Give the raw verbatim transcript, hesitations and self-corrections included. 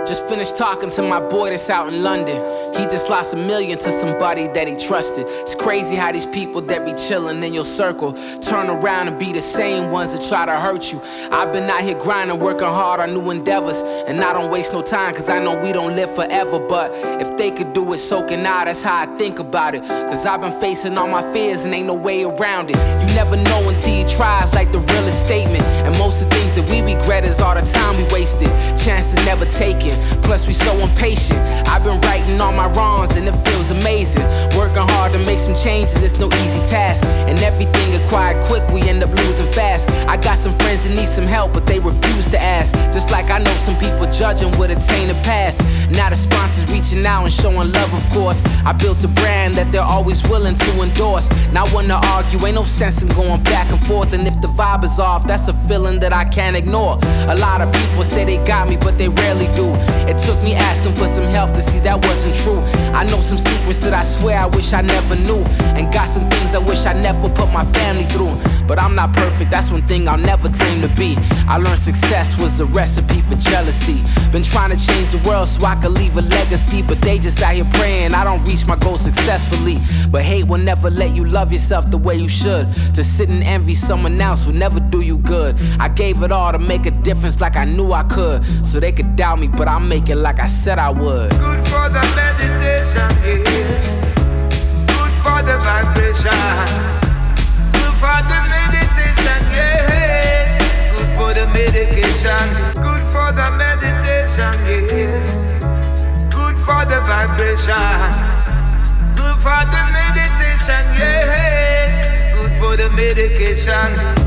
Just finished talking to my boy that's out in London. He just lost a million to somebody that he trusted. It's crazy how these people that be chillin' in your circle turn around and be the same ones that try to hurt you. I've been out here grinding, working hard on new endeavors, and I don't waste no time, cause I know we don't live forever. But if they could do it soaking out, that's how I think about it. Cause I've been facing all my fears and ain't no way around it. You never know until you try, it's like the realest statement. And most of the things that we regret is all the time we wasted, chances never taken. Plus we so impatient. I've been writing all my wrongs and it feels amazing. Working hard to make some changes, it's no easy task. And everything acquired quick, we end up losing fast. I got some friends that need some help, but they refuse to ask. Just like I know some people judging with a tainted past. Now the sponsors reaching out and showing love, of course. I built a brand that they're always willing to endorse. Not one to argue, ain't no sense in going back and forth. And if the vibe is off, that's a feeling that I can't ignore. A lot of people say they got me, but they rarely do. It took me asking for some help to see that wasn't true. I know some secrets that I swear I wish I never knew, and got some things I wish I never put my family through. But I'm not perfect, that's one thing I'll never claim to be. I learned success was a recipe for jealousy. Been trying to change the world so I could leave a legacy, but they just out here praying I don't reach my goal successfully. But hate will never let you love yourself the way you should. To sit and envy someone else will never do you good. I gave it all to make a difference like I knew I could, so they could doubt me, but I'll make it like I said I would. Good for the meditation, yes. Good for the vibration. Good for the meditation, yes. Good for the medication. Good for the meditation, yes. Good for the vibration. Good for the meditation, yes. Good for the medication.